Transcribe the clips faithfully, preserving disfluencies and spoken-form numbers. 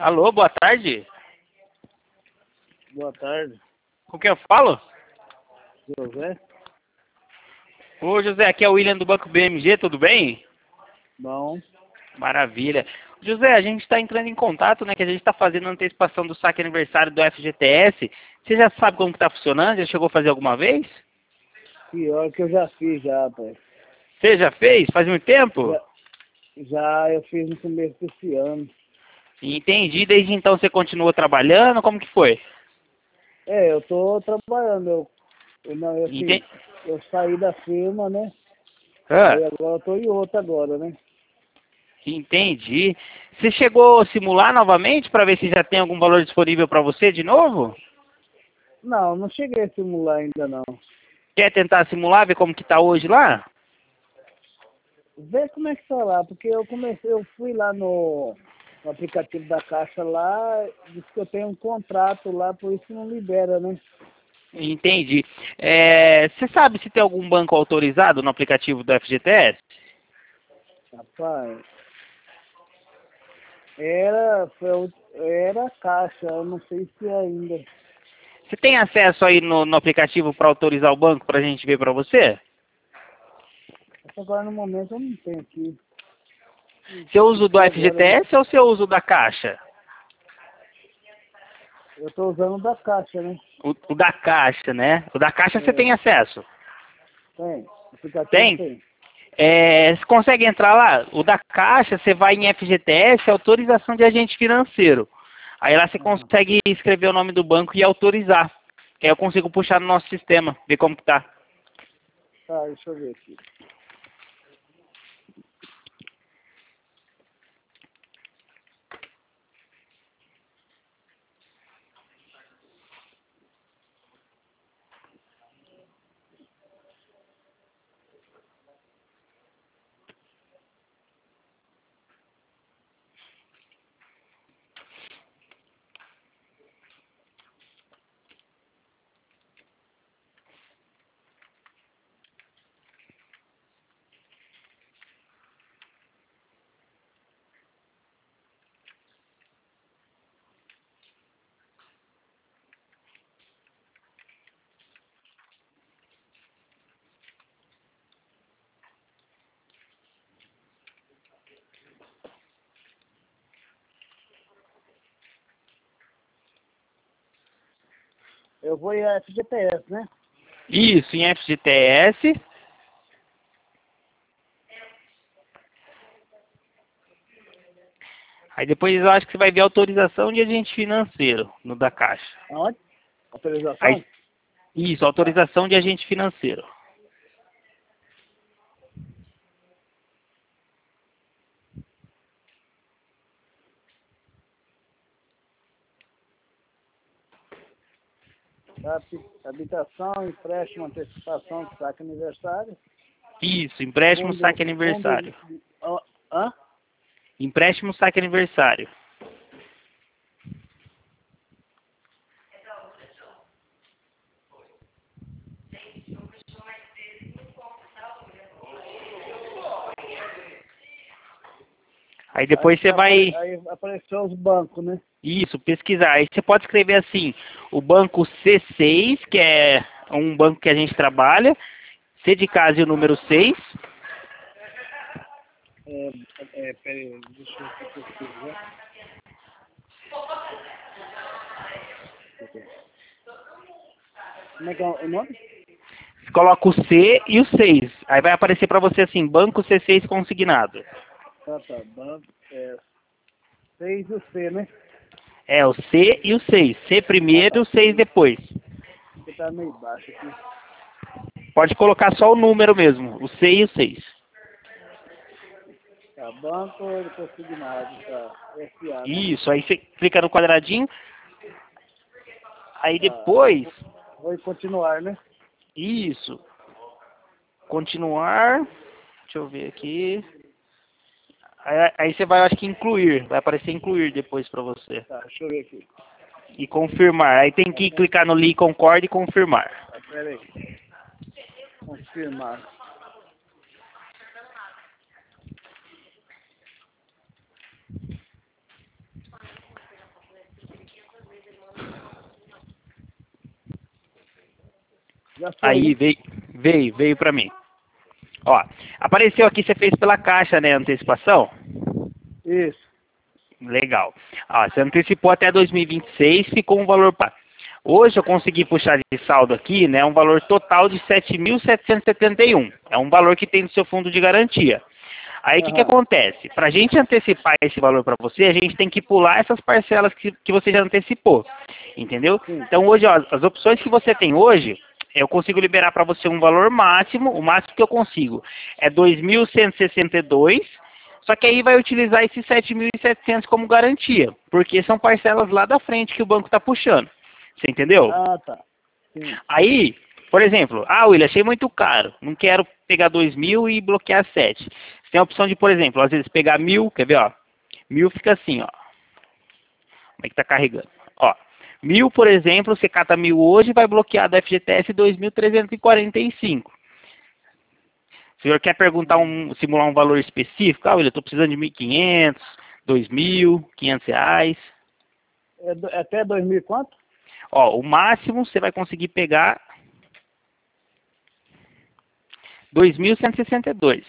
Alô, boa tarde. Boa tarde, Com quem eu falo? José. Ô, José, aqui é o William do Banco B M G, tudo bem? Bom, Maravilha. José, a gente está entrando em contato, né, que a gente está fazendo a antecipação do saque aniversário do F G T S. Você já sabe como que está funcionando? Já chegou a fazer alguma vez? pior que eu já fiz já, pai. Você já fez? Faz muito tempo? Já, já eu fiz no começo desse ano. Entendi. Desde então você continua trabalhando? Como que foi? É, eu tô trabalhando, eu, eu não, eu, assim, Entendi. eu saí da firma, né? Ah, Aí agora eu tô em outra agora, né? entendi. Você chegou a simular novamente para ver se já tem algum valor disponível para você de novo? Não, não cheguei a simular ainda não. Quer tentar simular, ver como que tá hoje lá? Vê como é que tá lá, porque eu comecei, eu fui lá no, no aplicativo da Caixa lá, disse que eu tenho um contrato lá, por isso não libera, né? Entendi. É, você sabe se tem algum banco autorizado no aplicativo do F G T S? Rapaz, era, foi, o- era a Caixa, eu não sei se é ainda. Você tem acesso aí no, no aplicativo para autorizar o banco para a gente ver para você? Agora no momento eu não tenho aqui. Você usa o do Aqui agora, F G T S ou você usa o da Caixa? eu estou usando o da Caixa, né? O, o da Caixa, né? O da Caixa você É, tem acesso? tem, o aplicativo Tem? tem. É, você consegue entrar lá? O da Caixa, você vai em F G T S, autorização de agente financeiro. Aí lá você Aham. consegue escrever o nome do banco e autorizar. Que aí eu consigo puxar no nosso sistema, ver como que tá. Tá, deixa eu ver aqui. Eu vou em F G T S, né? Isso, em F G T S. Aí depois eu acho que você vai ver autorização de agente financeiro no da Caixa. Aonde? Autorização? Aí, isso, autorização de agente financeiro. Habi- Habitação, empréstimo, antecipação, saque aniversário. Isso, empréstimo, Fundo, saque fundo, aniversário. ó, hã? Empréstimo, saque aniversário. Aí Aí, depois você apare, vai, aí apareceu os bancos, né? isso, pesquisar. Aí você pode escrever assim, o banco C seis, que é um banco que a gente trabalha, C de casa e o número seis. É, é, peraí, deixa eu ver se eu pesquisar. Como é que é o nome? Você coloca o C e o seis. Aí vai aparecer para você assim, banco C seis consignado. Ah, tá, banco, é, seis e o C, né? É o C e o seis. C Ah, primeiro e tá, o seis seis, depois. que tá meio baixo aqui. Pode colocar só o número mesmo, o C e o seis. Tá, banco consignado, tá, S A, né? Isso, aí você clica no quadradinho. Aí Tá, depois, vou, vou continuar, né? isso, continuar. Deixa eu ver aqui. Aí, aí você vai, eu acho que incluir. Vai aparecer incluir depois para você. Tá, deixa eu ver aqui. E confirmar. Aí tem Tá, que com, clicar no link concorda e confirmar. tá, pera aí. Confirmar. Já foi, Aí, né? veio, veio, veio pra mim. Ó, apareceu aqui, você fez pela Caixa, né, antecipação? Isso. Legal. Ó, você antecipou até dois mil e vinte e seis, ficou um valor... pa- Hoje eu consegui puxar de saldo aqui, né, um valor total de sete mil setecentos e setenta e um. É um valor que tem no seu fundo de garantia. Aí o que, que Aham. acontece? Para a gente antecipar esse valor para você, a gente tem que pular essas parcelas que, que você já antecipou. Entendeu? Sim. Então hoje, ó, as opções que você tem hoje, eu consigo liberar para você um valor máximo, o máximo que eu consigo é dois mil cento e sessenta e dois, só que aí vai utilizar esses sete mil e setecentos como garantia, porque são parcelas lá da frente que o banco está puxando. Você entendeu? Ah, tá. Sim. Aí, por exemplo, ah, William, achei muito caro, não quero pegar dois mil e bloquear sete. Você tem a opção de, por exemplo, às vezes pegar mil, quer ver, ó? Mil fica assim, ó. Como é que tá carregando? Ó, mil, por exemplo, você cata mil hoje e vai bloquear do F G T S dois mil trezentos e quarenta e cinco. O senhor quer perguntar um, simular um valor específico? Ah, William, eu tô precisando de mil e quinhentos, dois mil, quinhentos reais. É do- é até dois mil e quanto? Ó, o máximo você vai conseguir pegar dois mil cento e sessenta e dois.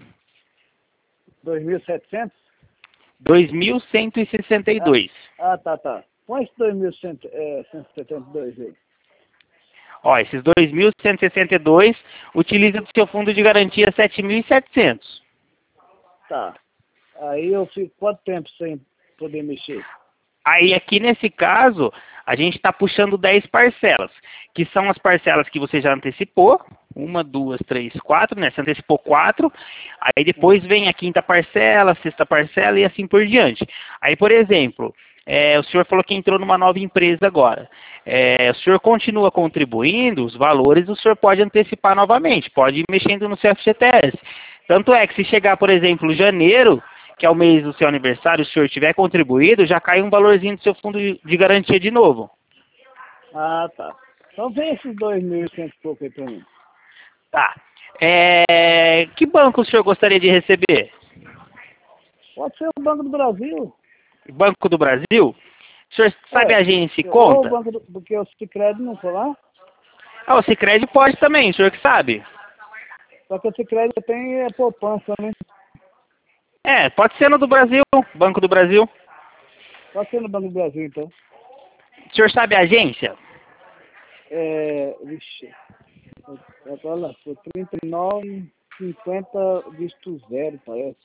Dois mil e setecentos? dois mil cento e sessenta e Ah, dois. ah, tá, tá. Põe esse dois mil cento e setenta e dois aí. Ó, esses dois mil cento e sessenta e dois utiliza do seu fundo de garantia sete mil e setecentos. Tá. Aí eu fico quanto tempo sem poder mexer? Aí aqui nesse caso, a gente está puxando dez parcelas, que são as parcelas que você já antecipou. Uma, duas, três, quatro, né? Você antecipou quatro. Aí depois vem a quinta parcela, a sexta parcela e assim por diante. Aí, por exemplo, é, o senhor falou que entrou numa nova empresa agora. É, o senhor continua contribuindo, os valores o senhor pode antecipar novamente, pode ir mexendo no seu F G T S. Tanto é que se chegar, por exemplo, janeiro, que é o mês do seu aniversário, se o senhor tiver contribuído, já cai um valorzinho do seu fundo de de garantia de novo. Ah, tá. Então vem esses dois mil e cento e pouco aí pra mim. Tá. É, que banco o senhor gostaria de receber? Pode ser o Banco do Brasil. Banco do Brasil? O senhor sabe É. a agência e Ou o conta? Banco do... Porque o Sicredi não foi lá. Ah, o Sicredi pode também, o senhor que sabe. Só que o Sicredi tem é, poupança, né? É, pode ser no do Brasil, Banco do Brasil. Pode ser no Banco do Brasil, então. O senhor sabe a agência? É... Vixe. Agora lá, foi trinta e nove, cinquenta, visto zero, parece.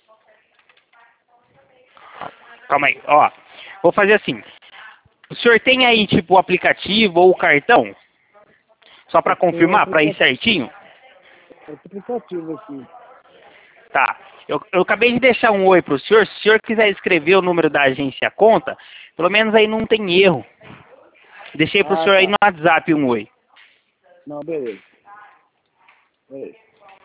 Calma aí, ó. Vou fazer assim. O senhor tem aí, tipo, o aplicativo ou o cartão? Só para Eu tenho um confirmar, para ir aplicativo, certinho? outro aplicativo aqui. Tá. Eu, eu acabei de deixar um oi pro senhor. Se o senhor quiser escrever o número da agência e a conta, pelo menos aí não tem erro. Deixei pro Ah, senhor aí tá. no WhatsApp um oi. Não, beleza. Beleza.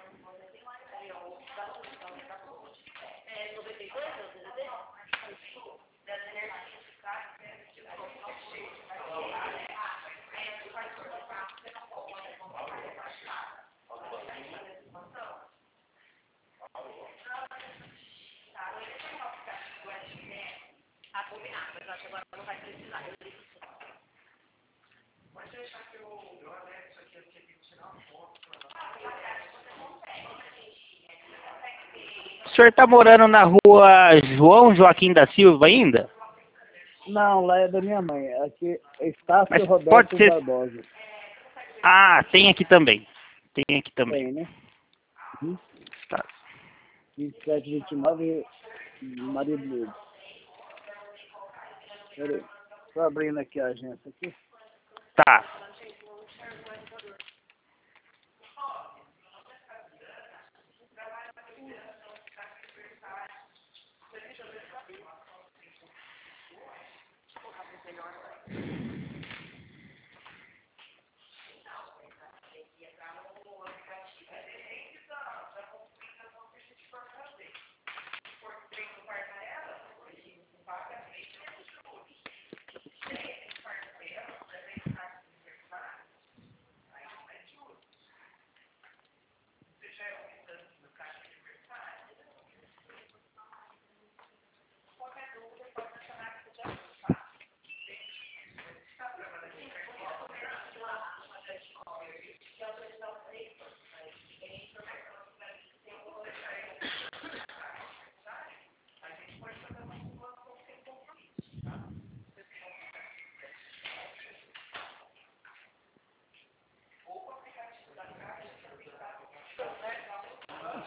O senhor tá morando na rua João Joaquim da Silva ainda? Não, lá é da minha mãe. Aqui é Mas Estácio pode Roberto ser... Barbosa. Ah, tem aqui também. Tem aqui também. Tem, né? Uhum. Tá. vinte e sete, vinte e nove, Maria de Lourdes. Pera aí. Tô abrindo aqui a agência aqui. Tá.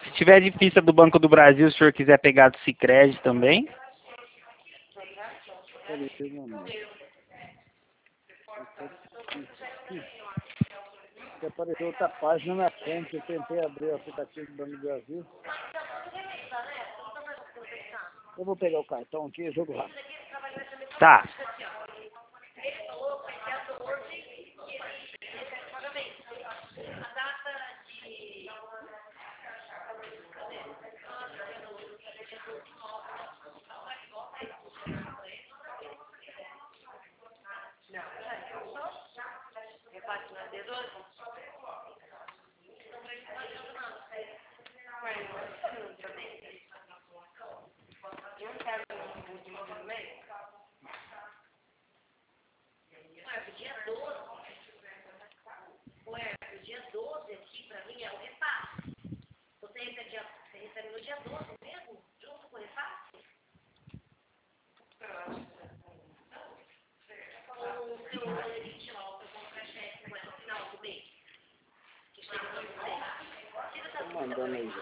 Se tiver difícil do Banco do Brasil, se o senhor quiser pegar do Sicredi também. Peraí, um momento. Que apareceu outra página na frente, eu tentei abrir o aplicativo do Banco do Brasil. Eu vou pegar o cartão aqui e jogo rápido. Tá. Tô mandando aí.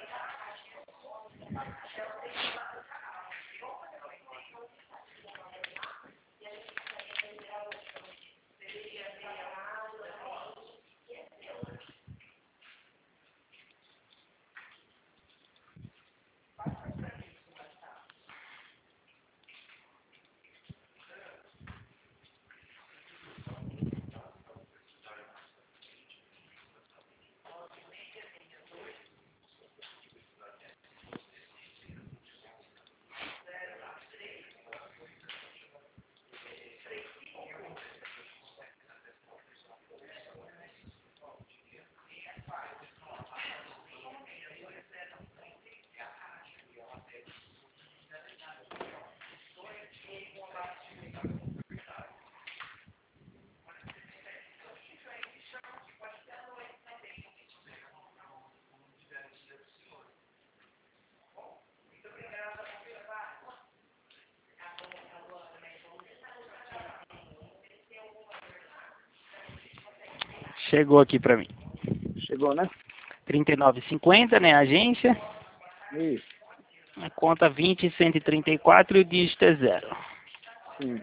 Chegou aqui pra mim. Chegou, né? trinta e nove e cinquenta, né, agência. Isso. A conta vinte, cento e trinta e quatro e o dígito é zero. Sim.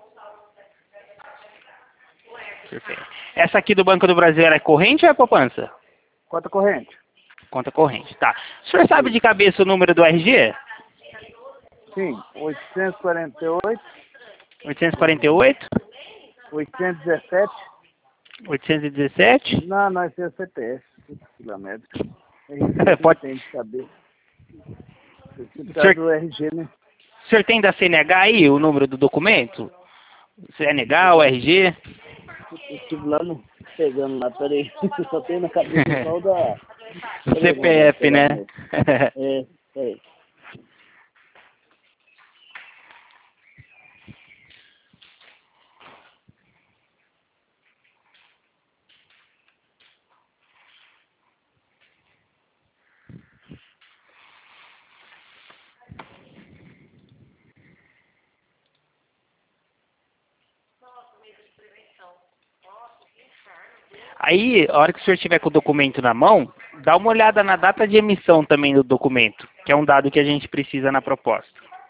Perfeito. Essa aqui do Banco do Brasil é corrente ou é poupança? Conta corrente? Conta corrente, tá. O senhor sabe de cabeça o número do R G? Sim. oitocentos e quarenta e oito. oitocentos e quarenta e oito? oitocentos e dezessete. oitocentos e dezessete? Não, não, esse é o C P F. Quilômetro. Pode. Tem de saber. O senhor, do R G, né? o senhor tem da C N H aí o número do documento? C N H, o R G? Eu estive lá no, pegando lá, peraí. Só tem na cabeça só o da... O C P F, né? É, é. Aí, a hora que o senhor tiver com o documento na mão, dá uma olhada na data de emissão também do documento, que é um dado que a gente precisa na proposta.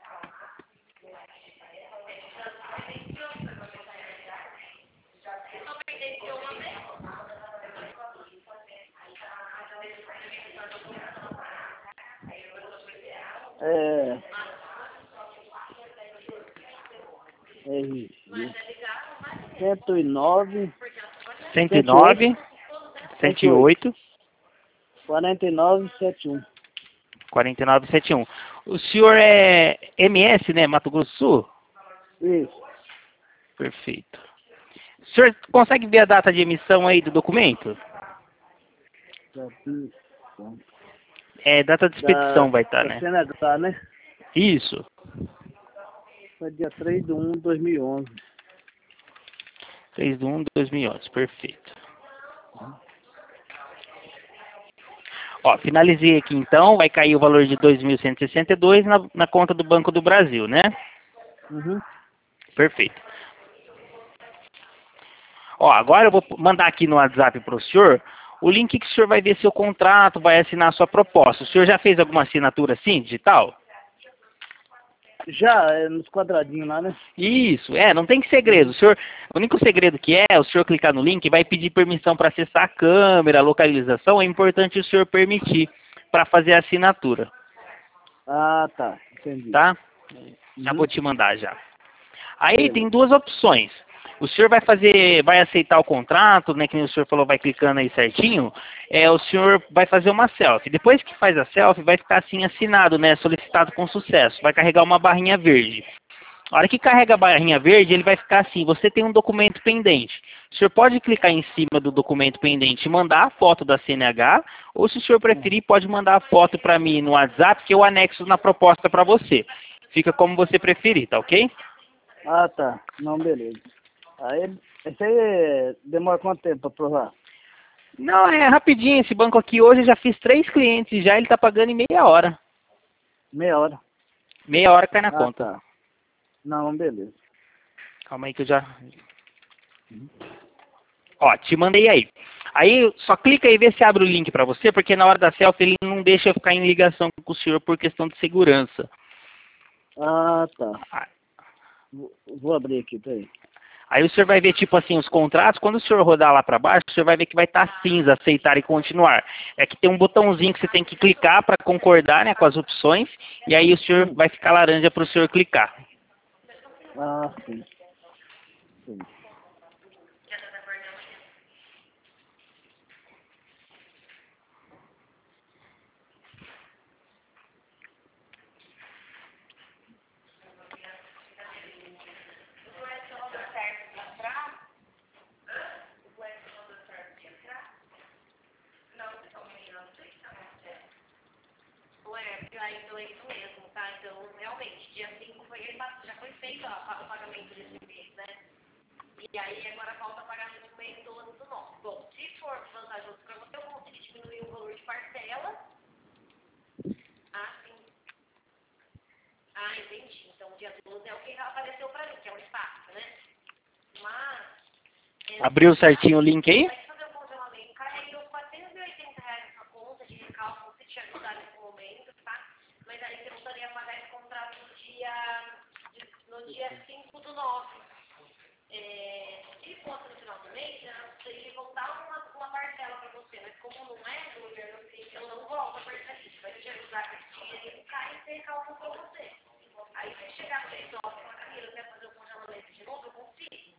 É... R G. cento e nove. cento e nove, cento e oito, quarenta e nove, setenta e um. quarenta e nove, setenta e um. O senhor é M S, né? Mato Grosso do Sul? Isso. Perfeito. O senhor consegue ver a data de emissão aí do documento? É, data de expedição Da, vai estar, da né? C N H, né? Isso. Foi dia três de um de dois mil e onze. três de um de dois mil e onze, perfeito. Ó, finalizei aqui então, vai cair o valor de dois mil cento e sessenta e dois na, na conta do Banco do Brasil, né? Uhum. Perfeito. Ó, agora eu vou mandar aqui no WhatsApp para o senhor o link que o senhor vai ver seu contrato, vai assinar a sua proposta. O senhor já fez alguma assinatura assim, digital? Já, é nos quadradinhos lá, né? Isso, é, não tem segredo. O senhor, o único segredo que é, o senhor clicar no link, vai pedir permissão para acessar a câmera, a localização, é importante o senhor permitir para fazer a assinatura. Ah, tá. Entendi. Tá? Já Uhum. vou te mandar já. Aí Beleza. tem duas opções. O senhor vai fazer, vai aceitar o contrato, né, que o senhor falou, vai clicando aí certinho, é, o senhor vai fazer uma selfie. Depois que faz a selfie, vai ficar assim assinado, né, solicitado com sucesso. Vai carregar uma barrinha verde. A hora que carrega a barrinha verde, ele vai ficar assim, você tem um documento pendente. O senhor pode clicar em cima do documento pendente e mandar a foto da C N H, ou se o senhor preferir, pode mandar a foto para mim no WhatsApp, que eu anexo na proposta para você. Fica como você preferir, tá ok? Ah, tá. Não, beleza. Aí, esse aí demora quanto tempo para provar? Não, é rapidinho. Esse banco aqui hoje eu já fiz três clientes já, ele tá pagando em meia hora. Meia hora. Meia hora cai na Ah, conta. tá. Não, beleza. Calma aí que eu já... Ó, te mandei aí. Aí só clica aí e vê se abre o link pra você, porque na hora da selfie ele não deixa eu ficar em ligação com o senhor por questão de segurança. Ah, tá. Ah, Vou, vou abrir aqui, peraí. Aí o senhor vai ver, tipo assim, os contratos. Quando o senhor rodar lá para baixo, o senhor vai ver que vai estar cinza, aceitar e continuar. É que tem um botãozinho que você tem que clicar para concordar, né, com as opções. E aí o senhor vai ficar laranja para o senhor clicar. Ah, sim. Sim. Ah, então é isso mesmo, tá? Então, realmente, dia cinco foi, já foi feito a, o pagamento desse mês, né? E aí agora falta pagamento do mês doze do nosso. Bom, se for vantajoso para você, eu consigo diminuir o valor de parcela. Ah, sim. Ah, entendi. Então, o dia doze é o que apareceu para mim, que é o espaço, né? Mas... É, Abriu certinho o link aí? vai fazer o congelamento. Carreguei os quatrocentos e oitenta reais na conta de recálculo, se te ajudar nesse momento, tá? Mas aí você voltaria a pagar esse contrato no dia, no dia cinco do nove. É, se fosse no final do mês, eu iria voltar uma, uma parcela para você, mas como não é, eu não volto a parcela. Vai te ajudar com esse dinheiro e cai e você calma para você. Aí se chegar para esse óbvio, fala, Camila, quer fazer o congelamento de novo, eu consigo.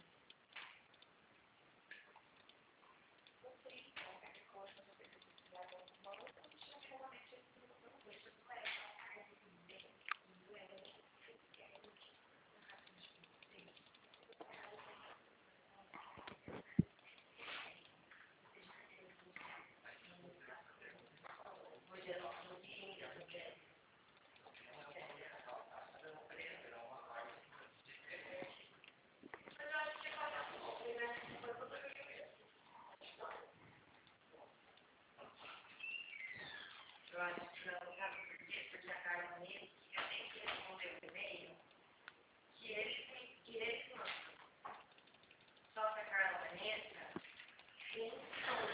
Eu acho que não, sabe por quê? Porque a Carla nele, eu tenho que responder o e-mail que ele que ele manda. Só que a Carla Vanessa tem som.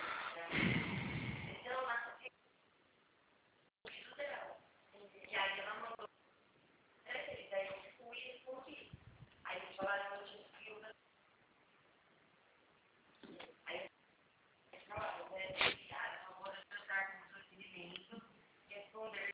Então, na sociedade dela. E aí ela mandou. Daí eu fui e respondi. Aí eles falaram que eu tinha escrito. Aí eles falaram, né? Por favor, tratar com o procedimento, responder.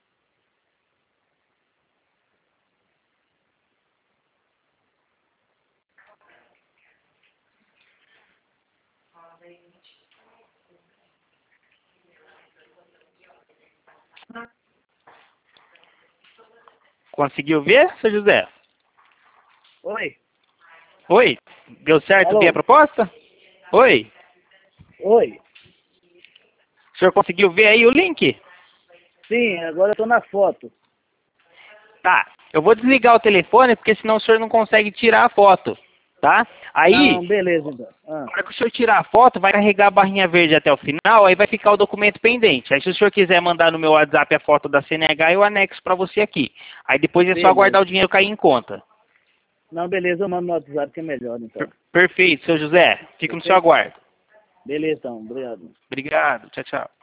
Conseguiu ver, seu José? Oi? Oi? Deu certo Alô? ver a proposta? Oi? Oi? O senhor conseguiu ver aí o link? Sim, agora eu tô na foto. Tá. Eu vou desligar o telefone, porque senão o senhor não consegue tirar a foto. Tá? Aí... Não, beleza, então. Ah. Na hora que o senhor tirar a foto, vai carregar a barrinha verde até o final, aí vai ficar o documento pendente. Aí se o senhor quiser mandar no meu WhatsApp a foto da C N H, eu anexo para você aqui. Aí depois é só Beleza. aguardar o dinheiro cair em conta. Não, beleza, eu mando no WhatsApp que é melhor, então. Per- Perfeito, seu José. Fico no seu aguardo. Beleza, então. Obrigado. Obrigado. Tchau, tchau.